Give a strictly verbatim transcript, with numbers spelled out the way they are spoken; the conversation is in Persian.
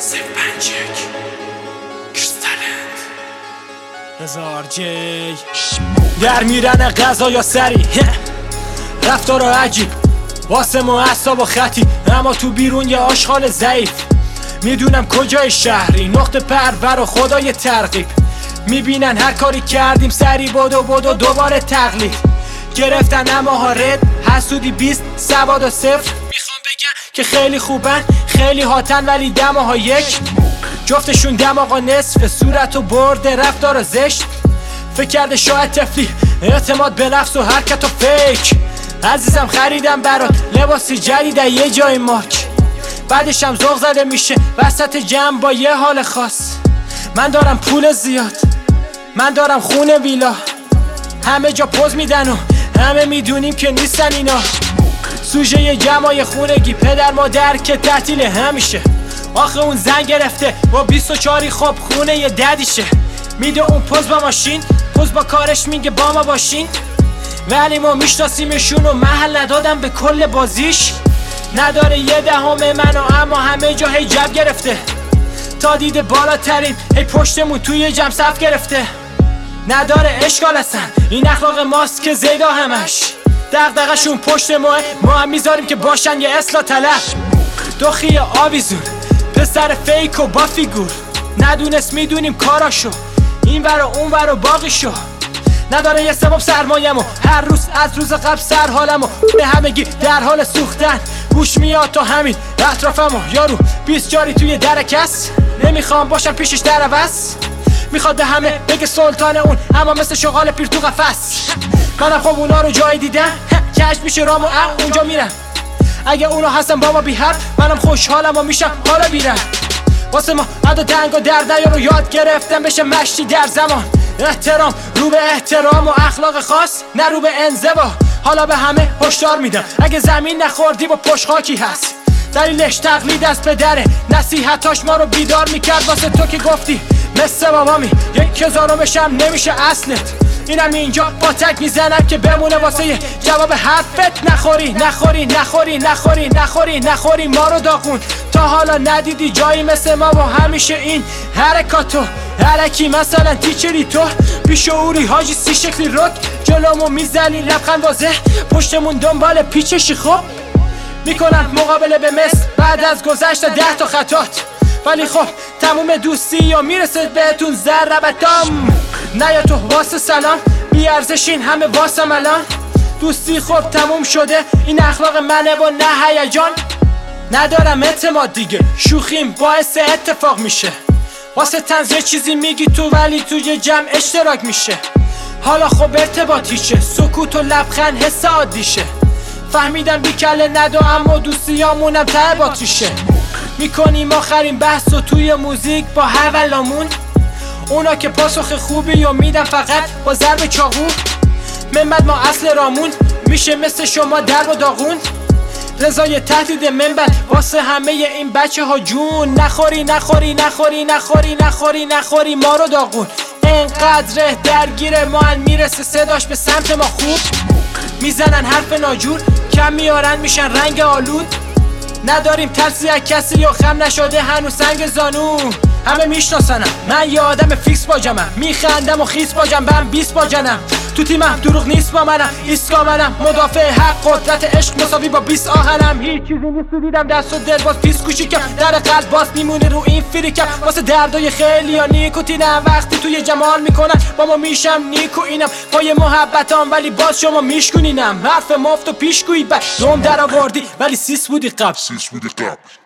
Sepancek Crystalland هزار جی در میرن غذا یا سری رفتار عجیب واسه ما اعصاب و خطی، اما تو بیرون یه آشغال ضعیف. میدونم کجای شهری، نقطه پرور و خدای ترغیب. میبینن هر کاری کردیم سری بدو بدو دوباره تقلید. گرفتن اما ها رد، حسودی بیست، سواد و صفر. میخوام بگم که خیلی خوبن، خیلی هاتن، ولی دماها یک. جفتشون دماغا نصف، صورت و برده، رفتار و زشت. فکر کرده شاید تفلی، اعتماد به نفس و حرکت و فیک. عزیزم خریدم برات لباسی جدید یه جای مارک، بعدش هم ذوق زده میشه وسط جمع با یه حال خاص. من دارم پول زیاد، من دارم خونه ویلا، همه جا پوز میدن و همه میدونیم که نیستن اینا. سوژه جمعای خونگی، پدر مادر که تعطیل همیشه. آخه اون زن گرفته با بیست و چاری خب خونه یه ددیشه. میده اون پوز با ماشین، پوز با کارش میگه با ما باشین، ولی ما میشناسیمشون و محل ندادم به کل بازیش. نداره یه دهم منو، اما همه جا هی جب گرفته. تا دیده بالاترین هی پشتمون توی جمع صف گرفته. نداره اشکال اصلا، این اخلاق ماست که زیدا همش. دغدغه‌شون پشت ماه، ما هم میذاریم که باشن یه اصلاح طلب. دخی آویزون، پسر فیک و با فیگور، ندونست میدونیم کاراشو، این ور و اون ور و باقیشو. نداره یه سبب سرمایه‌مو، هر روز از روز قبل سر حالمو. به همگی در حال سوختن، گوش میاد تا همین اطرافمو. یارو بیست جاری توی درکس، نمیخوام باشم پیشش در عوض. میخواد به همه بگه سلطان اون، اما مثل شغال پیر تو قفس. منم خب اونا رو جایی دیدم، کش میشه رامو اونجا میرم. اگه اونا هستن بابا بی حرف، منم خوشحالم و میشم حالا بیرم. واسه ما عدا دنگ و درد رو یاد گرفتم بشه مشتی در زمان. احترام رو به احترام و اخلاق خاص، نه رو به انزوا. حالا به همه هشدار میدم، اگه زمین نخوردی با پشت خاکی هست. دلیلش تقلید از پدره، نصیحتاش ما رو بیدار میکرد. واسه تو که گفتی مثل بابامی، یک هزارمش هم نمیشه اصلت. اینم اینجا با تک میزنم که بمونه واسه یه جواب حرفت. نخوری نخوری نخوری نخوری نخوری نخوری ما رو داغون. تا حالا ندیدی جایی مثل ما و همیشه این حرکاتو هرکی. مثلا تیچری تو بیشعوری حاجی سی شکلی رک، جلومو میزنی لبخند واضح، پشتمون دنبال پیچشی. خب میکنن مقابله به مثل بعد از گذشت ده تا خطات. ولی خب تموم دوستی یا میرسه بهتون ضربتام. نه یا تو واسه سلام بی ارزشین، همه واسه ملان. دوستی خب تموم شده، این اخلاق منه و نه هیجان. ندارم اعتماد دیگه، شوخیم باعث اتفاق میشه. واسه طنز یه چیزی میگی تو، ولی توی جمع اشتراک میشه. حالا خب ارتباطی چه، سکوت و لبخند حس عادیشه. فهمیدم بی کله ندو، اما دوستیامونم ته باتریشه. میکنیم آخرین بحث و توی موزیک با حولامون. اونا که پاسخ خوبی و میدن فقط با ضرب چاقو. منبد ما اصل رامون، میشه مثل شما در و داغون. رضای تهدید منبد واسه همه این بچه ها جون. نخوری نخوری نخوری نخوری نخوری نخوری ما رو داغون. انقدر درگیر ما ان میرسه صداش به سمت ما خوب. میزنن حرف ناجور، کم میارن میشن رنگ آلود. نداریم ترسی از کسی یا خم نشده هنوز سنگ زانو. همه میشناسنم، من یه آدم فیکس با جمعم. میخندم و خیس با جنبم، بیست با جنم. تو تیمم دروغ نیست با منم، ایسکا منم. مدافع حق قدرت عشق مساوی با بیست آهنم. هیچ چیزی نیست تو دیدم دست و دل باز پیس کوچیکم. در قلب باز میمونه رو این فریکم. واسه دردای خیلی ها نیکوتینم، وقتی توی جمال میکنن با ما میشم نیکو اینم. پای محبتام ولی باز شما میشکنینم. حرف مفت و پیشگویی بد دوم در آوردی، ولی سیس بودی قبل.